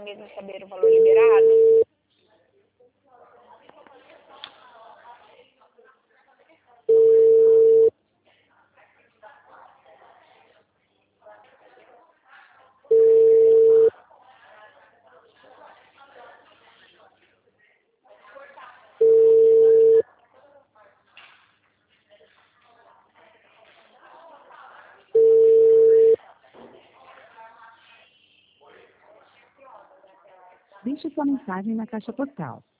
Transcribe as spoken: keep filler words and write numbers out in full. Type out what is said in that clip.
mesmo saber o valor liberado? Deixe sua mensagem na caixa postal.